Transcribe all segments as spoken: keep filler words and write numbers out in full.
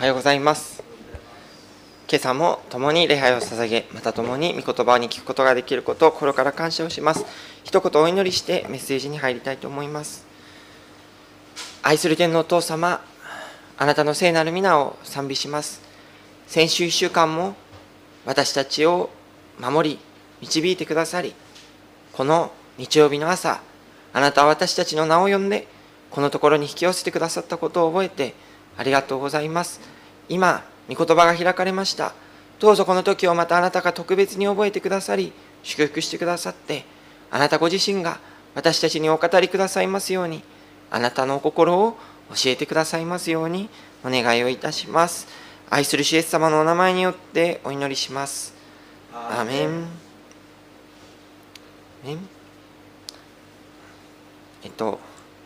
はようございます。今朝も共に礼拝を捧げ、また共に御言葉に聞くことができることを心から感謝をします。一言お祈りしてメッセージに入りたいと思います。愛する天のお父様、あなたの聖なる皆を賛美します。先週いっしゅうかんも私たちを守り導いてくださり、この日曜日の朝、あなたは私たちの名を呼んでこのところに引き寄せてくださったことを覚えてありがとうございます。今、御言葉が開かれました。どうぞこの時をまたあなたが特別に覚えてくださり、祝福してくださって、あなたご自身が私たちにお語りくださいますように、あなたの心を教えてくださいますようにお願いをいたします。愛する主イエス様のお名前によってお祈りします。アーメン。アーメン。えっと、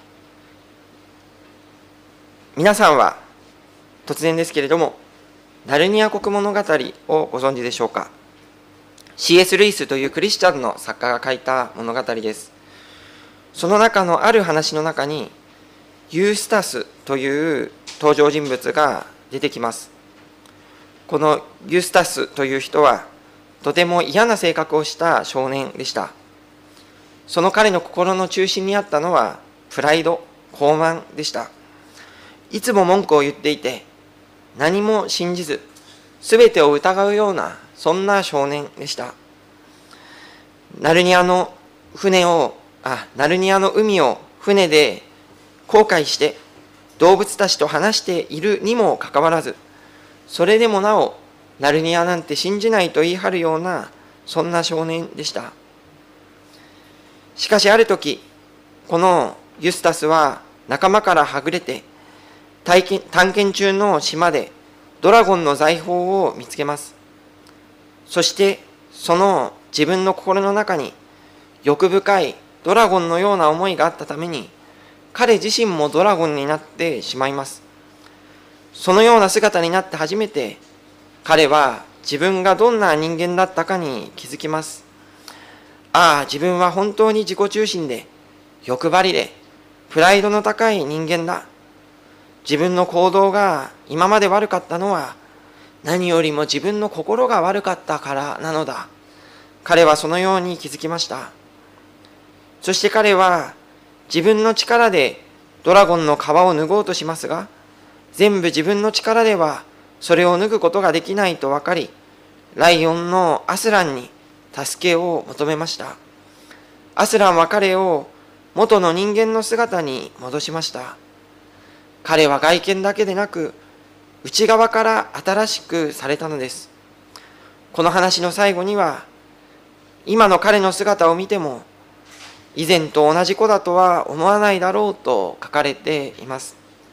皆さんは突然ですけれども、ナルニア国物語をご存知でしょうか。シーエス ルイスというクリスチャンの作家が書いた物語です。その中のある話の中に、ユースタスという登場人物が出てきます。このユースタスという人は、とても嫌な性格をした少年でした。その彼の心の中心にあったのは、プライド、傲慢でした。いつも文句を言っていて、何も信じず、すべてを疑うような、そんな少年でした。ナルニアの船を、あ、ナルニアの海を船で航海して、動物たちと話しているにもかかわらず、それでもなお、ナルニアなんて信じないと言い張るような、そんな少年でした。しかしある時、このユスタスは仲間からはぐれて、探検中の島でドラゴンの財宝を見つけます。そしてその自分の心の中に欲深いドラゴンのような思いがあったために、彼自身もドラゴンになってしまいます。そのような姿になって初めて、彼は自分がどんな人間だったかに気づきます。ああ、自分は本当に自己中心で、欲張りで、プライドの高い人間だ。自分の行動が今まで悪かったのは、何よりも自分の心が悪かったからなのだ。彼はそのように気づきました。そして彼は自分の力でドラゴンの皮を脱ごうとしますが、全部自分の力ではそれを脱ぐことができないと分かり、ライオンのアスランに助けを求めました。アスランは彼を元の人間の姿に戻しました。彼は外見だけでなく、内側から新しくされたのです。この話の最後には、今の彼の姿を見ても、以前と同じ子だとは思わないだろうと書かれています。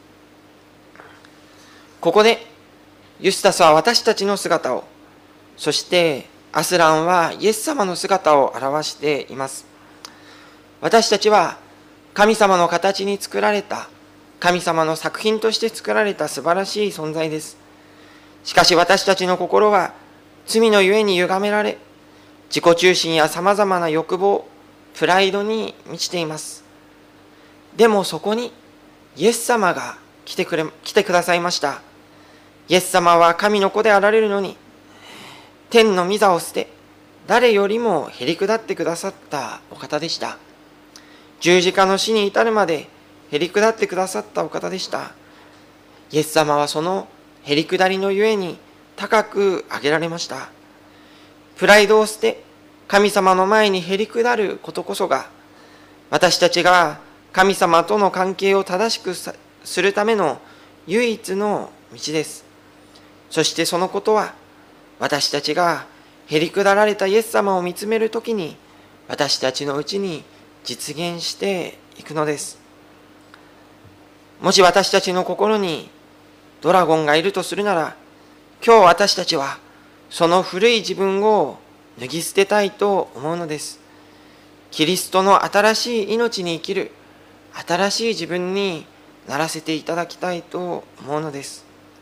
ここで、ユスタスは私たちの姿を、そしてアスランはイエス様の姿を表しています。私たちは神様の形に作られた、神様の作品として作られた素晴らしい存在です。しかし私たちの心は罪のゆえに歪められ、自己中心やさまざまな欲望、プライドに満ちています。でもそこにイエス様が来てくれ、来てくださいました。イエス様は神の子であられるのに、天の御座を捨て、誰よりもへり下ってくださったお方でした。十字架の死に至るまでへり下ってくださったお方でした。イエス様はそのへり下りのゆえに高く上げられました。プライドを捨て、神様の前にへり下ることこそが、私たちが神様との関係を正しくするための唯一の道です。そしてそのことは、私たちがへり下られたイエス様を見つめるときに、私たちのうちに実現していくのです。もし私たちの心にドラゴンがいるとするなら、今日私たちはその古い自分を脱ぎ捨てたいと思うのです。キリストの新しい命に生きる新しい自分にならせていただきたいと思うのです。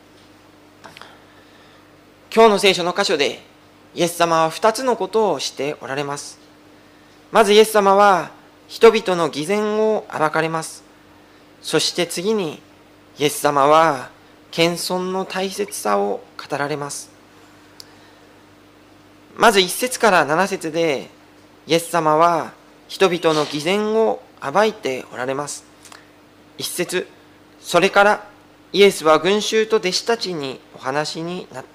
今日の聖書の箇所でイエス様は二つのことをしておられます。まずイエス様は人々の偽善を暴かれます。そして次にイエス様は謙遜の大切さを語られます。まずいっ節からなな節で、イエス様は人々の偽善を暴いておられます。いっ節、それからイエスは群衆と弟子たちにお話になった。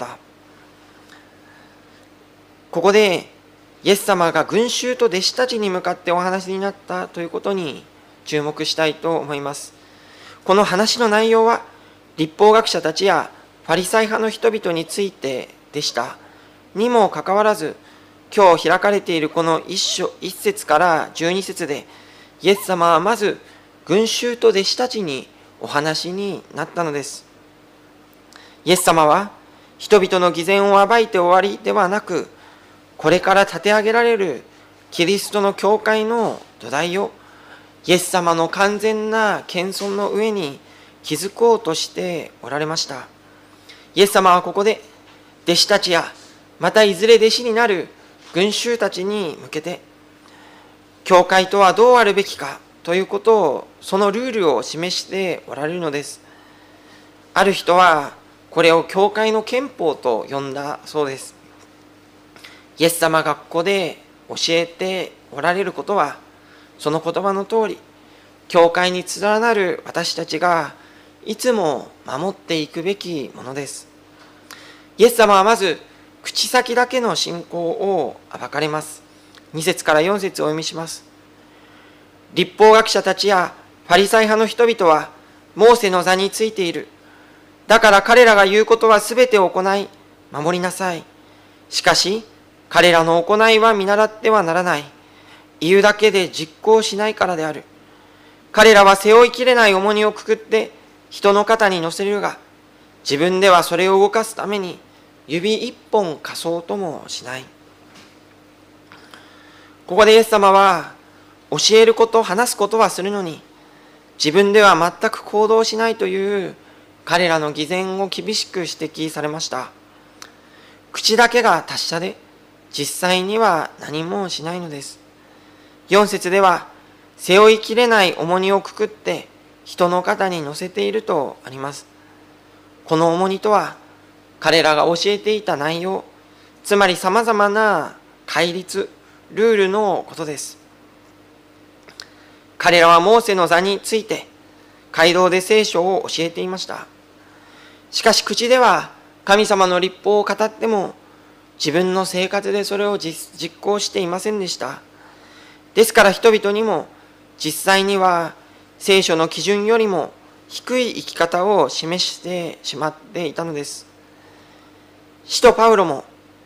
ここでイエス様が群衆と弟子たちに向かってお話になったということに注目したいと思います。この話の内容は律法学者たちやファリサイ派の人々についてでした。にもかかわらず、今日開かれているこの一章一節から十二節で、イエス様はまず群衆と弟子たちにお話になったのです。イエス様は人々の偽善を暴いて終わりではなく、これから立て上げられるキリストの教会の土台をイエス様の完全な謙遜の上に築こうとしておられました。イエス様はここで弟子たちやまたいずれ弟子になる群衆たちに向けて、教会とはどうあるべきかということを、そのルールを示しておられるのです。ある人はこれを教会の憲法と呼んだそうです。イエス様がここで教えておられることは、その言葉の通り、教会に連なる私たちがいつも守っていくべきものです。イエス様はまず、口先だけの信仰を暴かれます。に節からよん節をお読みします。律法学者たちやファリサイ派の人々は、モーセの座についている。だから彼らが言うことはすべて行い、守りなさい。しかし、彼らの行いは見習ってはならない。言うだけで実行しないからである。彼らは背負いきれない重荷をくくって人の肩に乗せるが、自分ではそれを動かすために指一本貸そうともしない。ここでイエス様は、教えること、話すことはするのに、自分では全く行動しないという彼らの偽善を厳しく指摘されました。口だけが達者で、実際には何もしないのです。よん節では、背負いきれない重荷をくくって人の肩に乗せているとあります。この重荷とは、彼らが教えていた内容、つまりさまざまな戒律、ルールのことです。彼らはモーセの座について、街道で聖書を教えていました。しかし口では神様の律法を語っても、自分の生活でそれを 実, 実行していませんでした。ですから人々にも実際には聖書の基準よりも低い生き方を示してしまっていたのです。使徒パウロも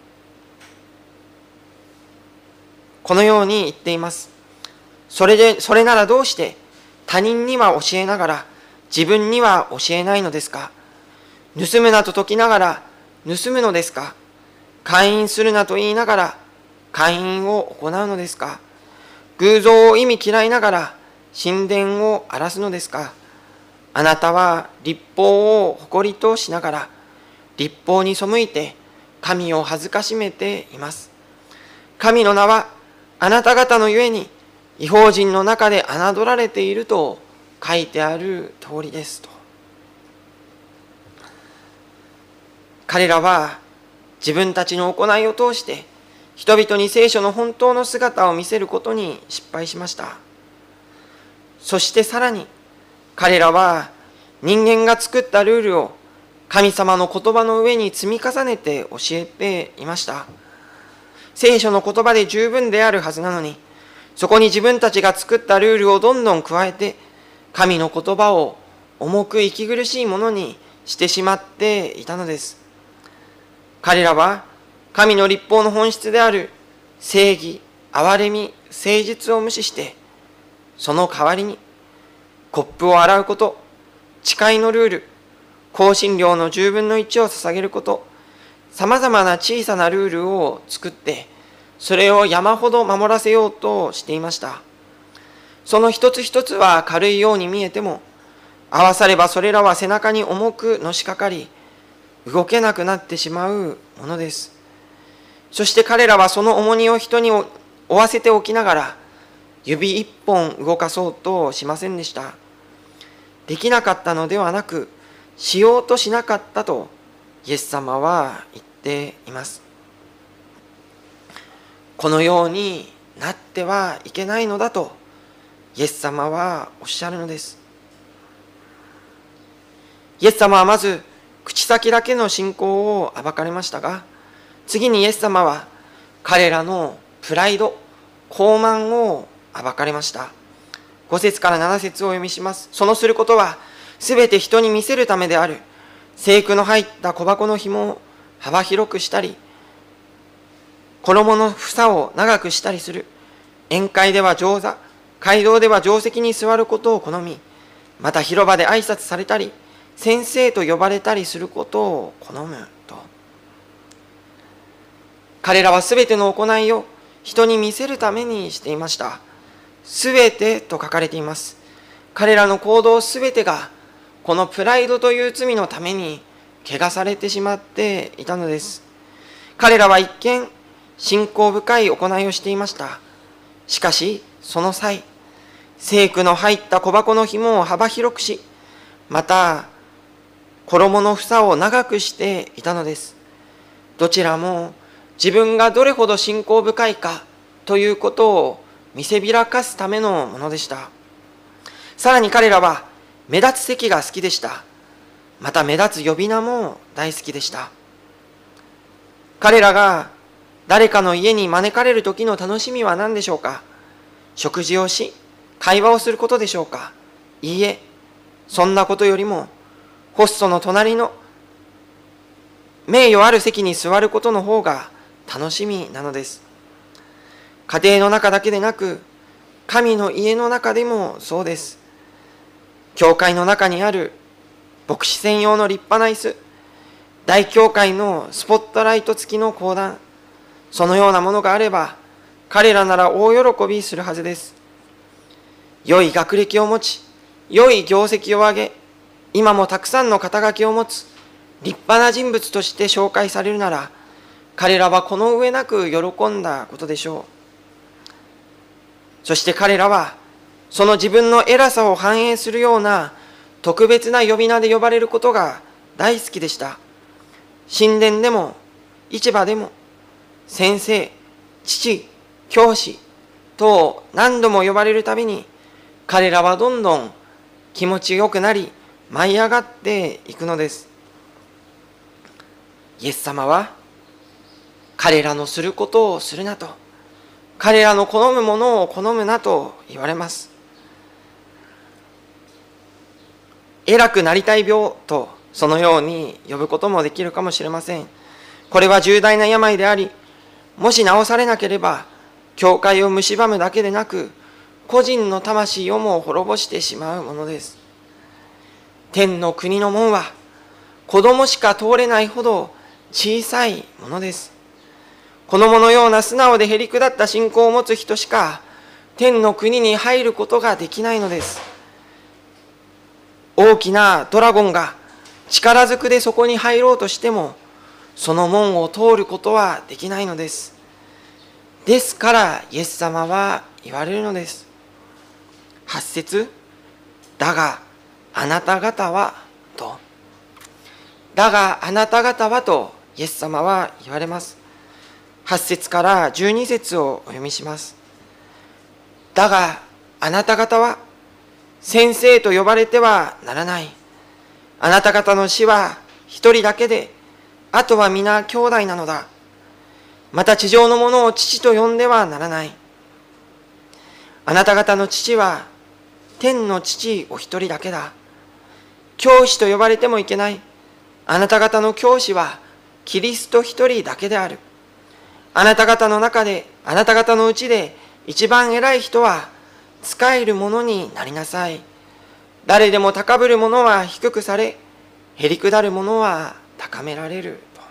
このように言っています。それで、それならどうして他人には教えながら自分には教えないのですか。盗むなと説きながら盗むのですか。姦淫するなと言いながら姦淫を行うのですか。偶像を忌み嫌いながら神殿を荒らすのですか。あなたは律法を誇りとしながら律法に背いて神を恥ずかしめています。神の名はあなた方のゆえに異邦人の中で侮られていると書いてある通りですと。彼らは自分たちの行いを通して人々に聖書の本当の姿を見せることに失敗しました。そしてさらに彼らは人間が作ったルールを神様の言葉の上に積み重ねて教えていました。聖書の言葉で十分であるはずなのに、そこに自分たちが作ったルールをどんどん加えて神の言葉を重く息苦しいものにしてしまっていたのです。彼らは神の律法の本質である正義、憐れみ、誠実を無視して、その代わりにコップを洗うこと、誓いのルール、香辛料の十分の一を捧げること、さまざまな小さなルールを作って、それを山ほど守らせようとしていました。その一つ一つは軽いように見えても、合わさればそれらは背中に重くのしかかり、動けなくなってしまうものです。そして彼らはその重荷を人に負わせておきながら、指一本動かそうとしませんでした。できなかったのではなく、 しようとしなかったとイエス様は言っています。このようになってはいけないのだとイエス様はおっしゃるのです。イエス様はまず口先だけの信仰を暴かれましたが、次にイエス様は彼らのプライド、傲慢を暴かれました。ご節からなな節をお読みします。そのすることはすべて人に見せるためである。細工の入った小箱の紐を幅広くしたり、衣の房を長くしたりする。宴会では上座、街道では定席に座ることを好み、また広場で挨拶されたり、先生と呼ばれたりすることを好むと。彼らはすべての行いを人に見せるためにしていました。すべてと書かれています。彼らの行動すべてがこのプライドという罪のために汚されてしまっていたのです。彼らは一見信仰深い行いをしていました。しかしその際、細工の入った小箱の紐を幅広くし、また衣の房を長くしていたのです。どちらも自分がどれほど信仰深いかということを見せびらかすためのものでした。さらに彼らは目立つ席が好きでした。また目立つ呼び名も大好きでした。彼らが誰かの家に招かれる時の楽しみは何でしょうか。食事をし、会話をすることでしょうか。いいえ、そんなことよりも、ホストの隣の名誉ある席に座ることの方が楽しみなのです。家庭の中だけでなく、神の家の中でもそうです。教会の中にある牧師専用の立派な椅子、大教会のスポットライト付きの講談、そのようなものがあれば、彼らなら大喜びするはずです。良い学歴を持ち、良い業績を上げ、今もたくさんの肩書きを持つ立派な人物として紹介されるなら、彼らはこの上なく喜んだことでしょう。そして彼らは、その自分の偉さを反映するような特別な呼び名で呼ばれることが大好きでした。神殿でも、市場でも、先生、父、教師と何度も呼ばれるたびに、彼らはどんどん気持ちよくなり、舞い上がっていくのです。イエス様は、彼らのすることをするなと、彼らの好むものを好むなと言われます。偉くなりたい病とそのように呼ぶこともできるかもしれません。これは重大な病であり、もし治されなければ、教会を蝕むだけでなく、個人の魂をも滅ぼしてしまうものです。天の国の門は、子供しか通れないほど小さいものです。子供のような素直でへりくだった信仰を持つ人しか、天の国に入ることができないのです。大きなドラゴンが力ずくでそこに入ろうとしても、その門を通ることはできないのです。ですからイエス様は言われるのです。はち節、だがあなた方はと。だがあなた方はとイエス様は言われます。はち節からじゅうに節をお読みします。だがあなた方は先生と呼ばれてはならない。あなた方の死は一人だけで、あとは皆兄弟なのだ。また地上の者を父と呼んではならない。あなた方の父は天の父お一人だけだ。教師と呼ばれてもいけない。あなた方の教師はキリスト一人だけである。あなた方の中で、あなた方のうちで一番偉い人は仕える者になりなさい。誰でも高ぶる者は低くされ、へりくだる者は高められると。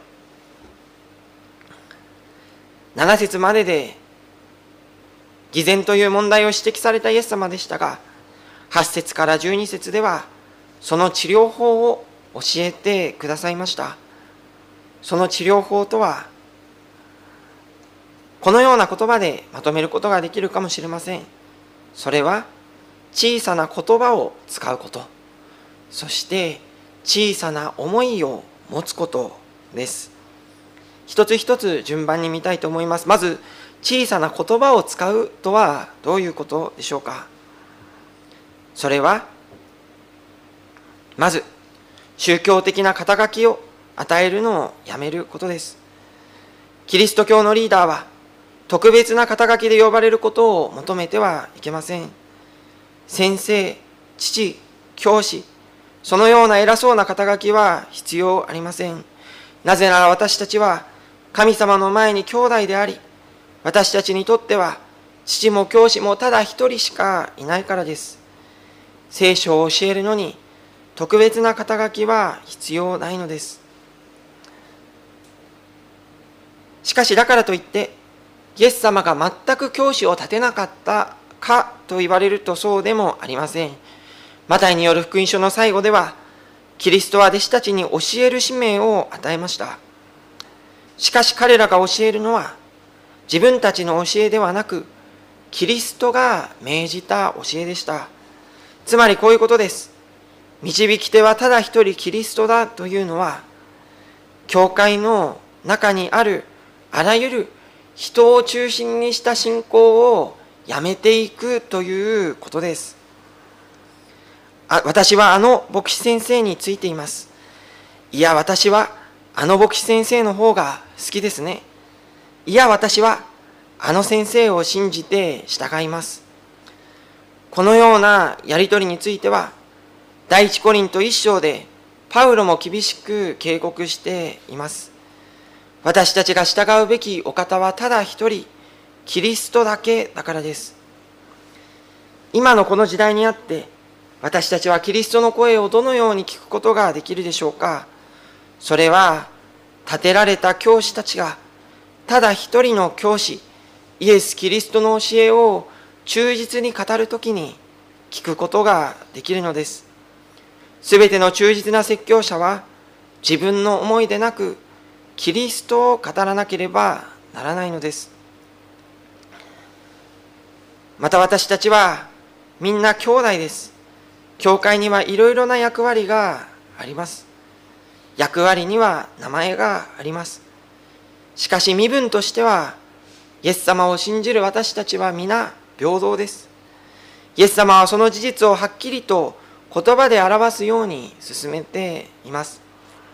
なな節までで偽善という問題を指摘されたイエス様でしたが、はち節からじゅうに節ではその治療法を教えてくださいました。その治療法とは、このような言葉でまとめることができるかもしれません。それは小さな言葉を使うこと、そして小さな思いを持つことです。一つ一つ順番に見たいと思います。まず、小さな言葉を使うとはどういうことでしょうか。それは、まず、宗教的な肩書きを与えるのをやめることです。キリスト教のリーダーは、特別な肩書きで呼ばれることを求めてはいけません。先生、父、教師、そのような偉そうな肩書きは必要ありません。なぜなら私たちは神様の前に兄弟であり、私たちにとっては父も教師もただ一人しかいないからです。聖書を教えるのに特別な肩書きは必要ないのです。しかしだからといって、イエス様が全く教師を立てなかったかと言われるとそうでもありません。マタイによる福音書の最後では、キリストは弟子たちに教える使命を与えました。しかし彼らが教えるのは、自分たちの教えではなく、キリストが命じた教えでした。つまりこういうことです。導き手はただ一人キリストだというのは、教会の中にあるあらゆる人を中心にした信仰をやめていくということです。あ、私はあの牧師先生についています。いや、私はあの牧師先生の方が好きですね。いや、私はあの先生を信じて従います。このようなやりとりについては、第一コリント一章でパウロも厳しく警告しています。私たちが従うべきお方はただ一人、キリストだけだからです。今のこの時代にあって、私たちはキリストの声をどのように聞くことができるでしょうか。それは、立てられた教師たちが、ただ一人の教師、イエス・キリストの教えを忠実に語るときに聞くことができるのです。すべての忠実な説教者は、自分の思いでなく、キリストを語らなければならないのです。また私たちはみんな兄弟です。教会にはいろいろな役割があります。役割には名前があります。しかし身分としては、イエス様を信じる私たちは皆平等です。イエス様はその事実をはっきりと言葉で表すように進めています。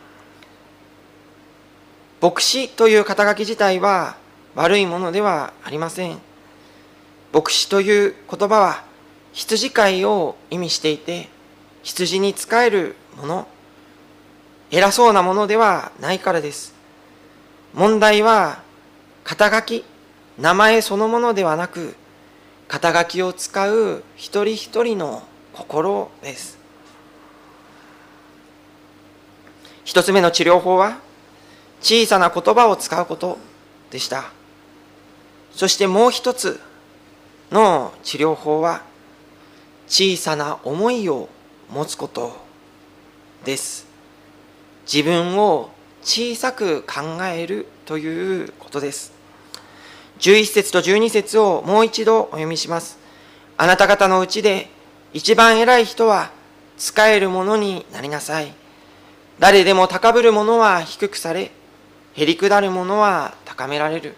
牧師という肩書き自体は悪いものではありません。牧師という言葉は羊飼いを意味していて、羊に仕えるもの、偉そうなものではないからです。問題は肩書き、名前そのものではなく、肩書きを使う一人一人の心です。一つ目の治療法は、小さな言葉を使うことでした。そしてもう一つの治療法は、小さな思いを持つことです。自分を小さく考えるということです。じゅういち節とじゅうに節をもう一度お読みします。あなた方のうちで一番偉い人は仕える者になりなさい。誰でも高ぶる者は低くされ、へりくだる者は高められる。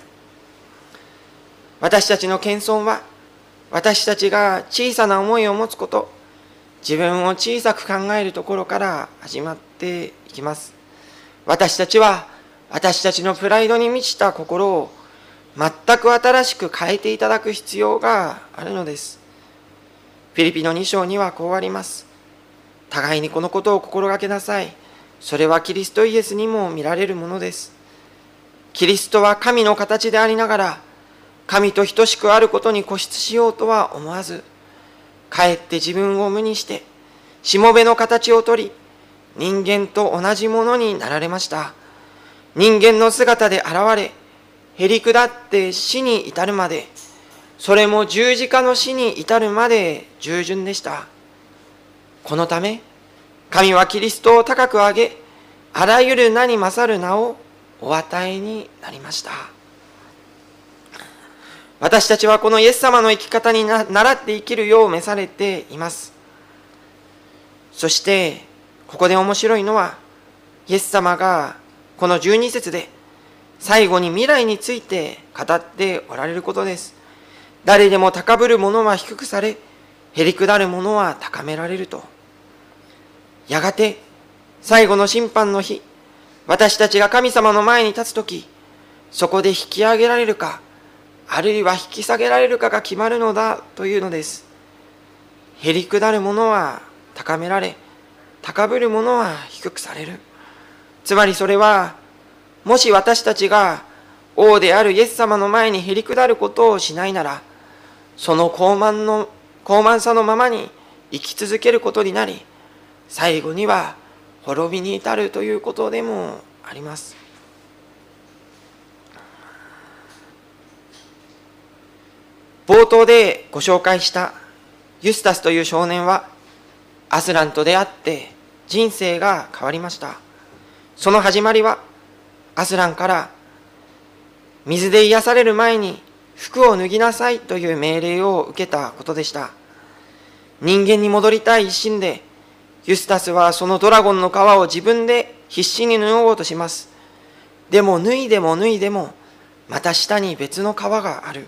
私たちの謙遜は、私たちが小さな思いを持つこと、自分を小さく考えるところから始まっていきます。私たちは、私たちのプライドに満ちた心を全く新しく変えていただく必要があるのです。フィリピのに章にはこうあります。互いにこのことを心がけなさい。それはキリストイエスにも見られるものです。キリストは神の形でありながら、神と等しくあることに固執しようとは思わず、かえって自分を無にして、しもべの形をとり、人間と同じものになられました。人間の姿で現れ、へりくだって死に至るまで、それも十字架の死に至るまで従順でした。このため、神はキリストを高く上げ、あらゆる名に勝る名をお与えになりました。私たちはこのイエス様の生き方にな習って生きるよう召されています。そして、 ここで面白いのは、イエス様がこのじゅうに節で最後に未来について語っておられることです。誰でも高ぶる者は低くされ、へりくだる者は高められると。やがて最後の審判の日、私たちが神様の前に立つとき、そこで引き上げられるか、あるいは引き下げられるかが決まるのだというのです。へりくだる者は高められ、高ぶる者は低くされる。つまりそれは、もし私たちが王であるイエス様の前にへりくだることをしないなら、その高慢の高慢さのままに生き続けることになり、最後には滅びに至るということでもあります。冒頭でご紹介したユスタスという少年は、アスランと出会って人生が変わりました。その始まりは、アスランから水で癒される前に服を脱ぎなさいという命令を受けたことでした。人間に戻りたい一心で、ユスタスはそのドラゴンの皮を自分で必死に脱ごうとします。でも脱いでも脱いでも、また下に別の皮がある。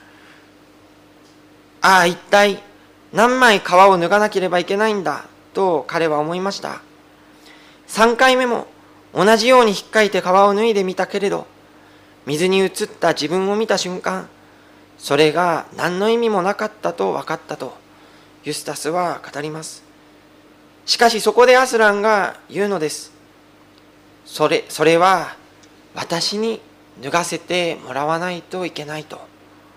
ああ、一体何枚皮を脱がなければいけないんだと彼は思いました。三回目も同じように引っかいて皮を脱いでみたけれど、水に映った自分を見た瞬間、それが何の意味もなかったと分かったとユスタスは語ります。しかしそこでアスランが言うのです。それ、それは私に脱がせてもらわないといけないと。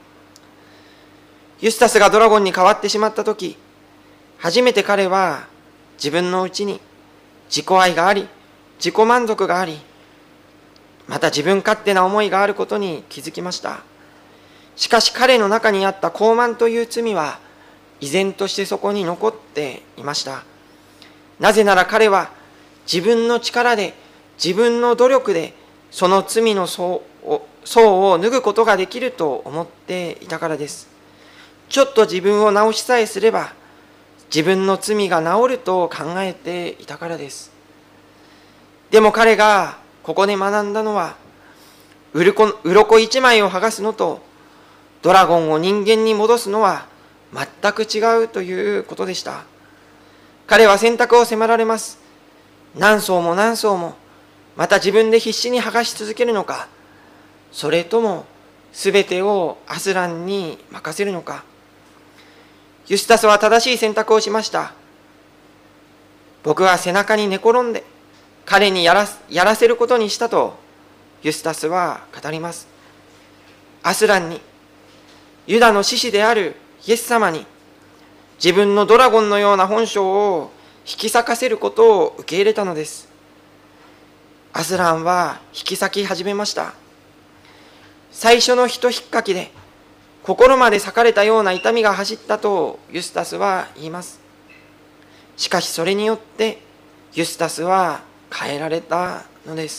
ユスタスがドラゴンに変わってしまったとき、初めて彼は自分のうちに自己愛があり、自己満足があり、また自分勝手な思いがあることに気づきました。しかし彼の中にあった傲慢という罪は依然としてそこに残っていました。なぜなら彼は自分の力で、自分の努力でその罪の層を、層を脱ぐことができると思っていたからです。ちょっと自分を直しさえすれば自分の罪が治ると考えていたからです。でも彼がここで学んだのは、うろこ、うろこ一枚を剥がすのとドラゴンを人間に戻すのは全く違うということでした。彼は選択を迫られます。何層も何層も、また自分で必死に剥がし続けるのか、それともすべてをアスランに任せるのか。ユスタスは正しい選択をしました。僕は背中に寝転んで彼にやら、やらせることにしたとユスタスは語ります。アスランに、ユダの獅子であるイエス様に、自分のドラゴンのような本性を引き裂かせることを受け入れたのです。アスランは引き裂き始めました。最初のひとひっかきで心まで裂かれたような痛みが走ったとユスタスは言います。しかしそれによってユスタスは変えられたのです。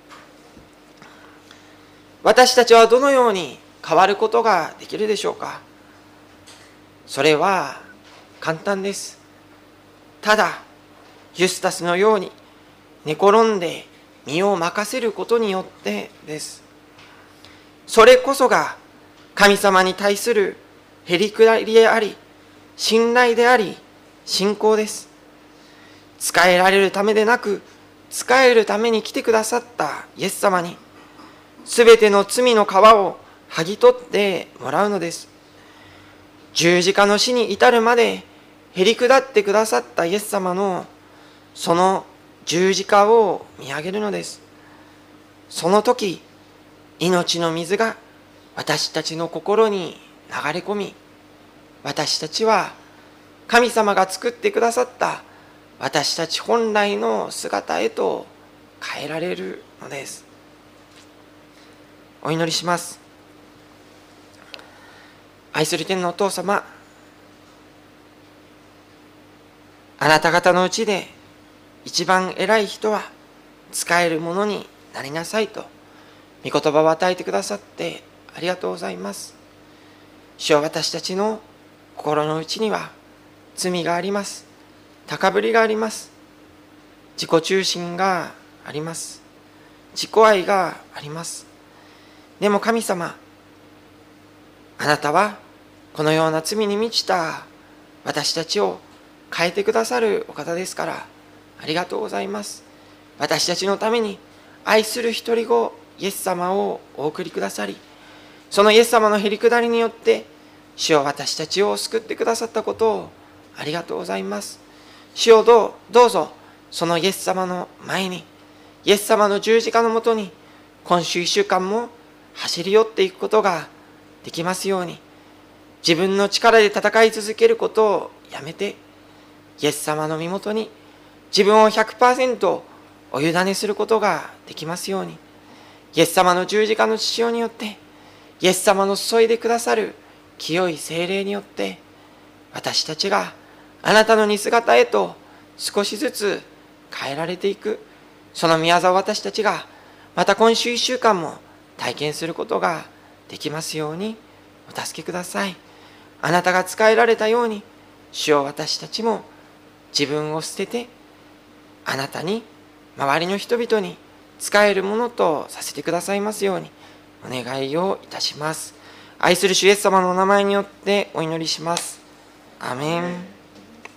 私たちはどのように変わることができるでしょうか。それは簡単です。ただユスタスのように寝転んで身を任せることによってです。それこそが神様に対するへりくだりであり、信頼であり、信仰です。仕えられるためでなく、仕えるために来てくださったイエス様に、すべての罪の皮を剥ぎ取ってもらうのです。十字架の死に至るまでへりくだってくださったイエス様のその十字架を見上げるのです。その時、命の水が私たちの心に流れ込み、私たちは神様が作ってくださった私たち本来の姿へと変えられるのです。お祈りします。愛する天のお父様、あなた方のうちで一番偉い人は仕えるものになりなさいと御言葉を与えてくださってありがとうございます。主は、私たちの心の内には罪があります。高ぶりがあります。 自己中心があります。自己愛があります。でも神様、あなたはこのような罪に満ちた私たちを変えてくださるお方ですから、ありがとうございます。私たちのために愛する一人子イエス様をお送りくださり、そのイエス様のへりくだりによって主よ、私たちを救ってくださったことをありがとうございます。主よ、どうどうぞそのイエス様の前に、イエス様の十字架のもとに今週一週間も走り寄っていくことができますように、自分の力で戦い続けることをやめて、イエス様の身元に自分を ひゃくパーセント お委ねすることができますように、イエス様の十字架の血潮によって、イエス様の注いでくださる清い聖霊によって、私たちがあなたの似姿へと少しずつ変えられていく、その御業を私たちがまた今週一週間も体験することができますようにお助けください。あなたが仕えられたように、主よ、私たちも自分を捨てて、あなたに、周りの人々に仕えるものとさせてくださいますようにお願いをいたします。愛する主イエス様のお名前によってお祈りします。アメン。